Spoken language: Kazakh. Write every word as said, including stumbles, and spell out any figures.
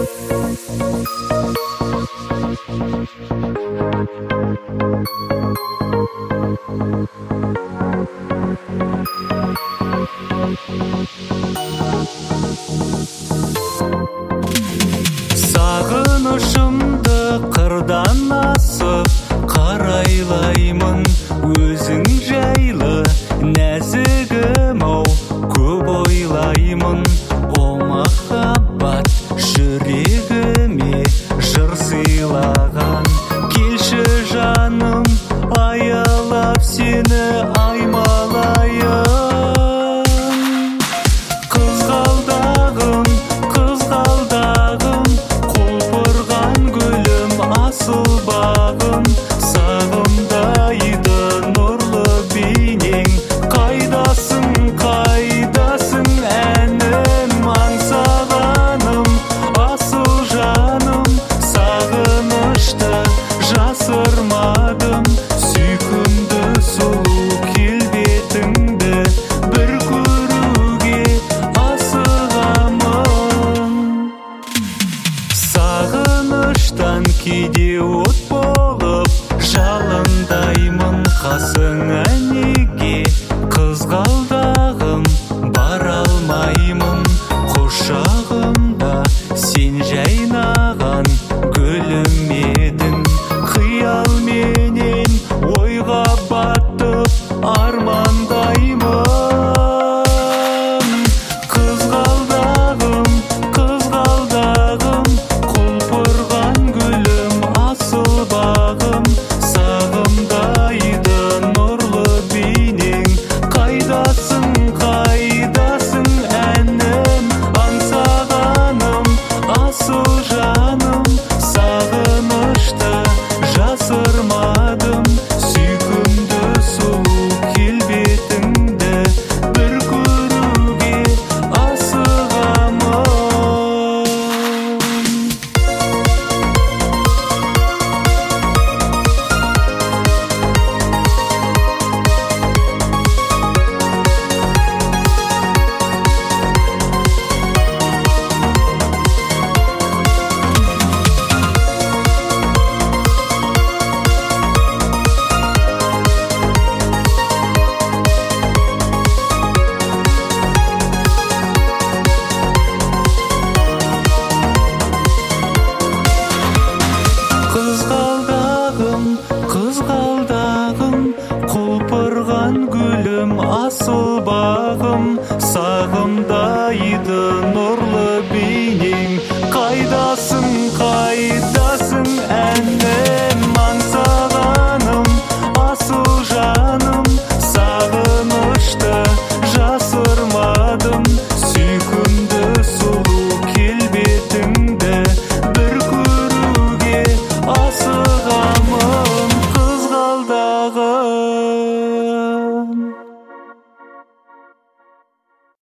Сағынышымды қырдан асып қарайлаймын өзің жайлы нәзігім-ау көп ойлаймын. О махаббат жүрегіме жыр сыйлаған, келші жаным аялап сені аймалайын. Қызғалдағым, қызғалдағым, құлпырған гүлім, асыл бағым, сағымдайды нұрлы бейнең. Қайдасың, қайдасың әнім, аңсағаным, асыл жаным, сағынышты жасырмадым. Сүйкімді сұлу келбетіңді бір көруге асығамын. Сағыныштан кейде от болып жалындаймын, қасыңа неге қызғалдағым бара алмаймын. Құшағымда сен жайнаған гүлім едің, қиялменен ойға батып армандаймын. Қызғалдағым, қызғалдағым, құлпырған гүлім, асыл бағым, сағымдайды нұрлы бейнең. Қайдасың, қайдасың әнім, аңсағаным, асыл жаным, сағынышты жасырмадым. Сүйкімді сұлу келбетіңді бір көруге асығамын. Қызғалдағым, қызғалдағым, құлпырған гүлім, асыл бағым, сағым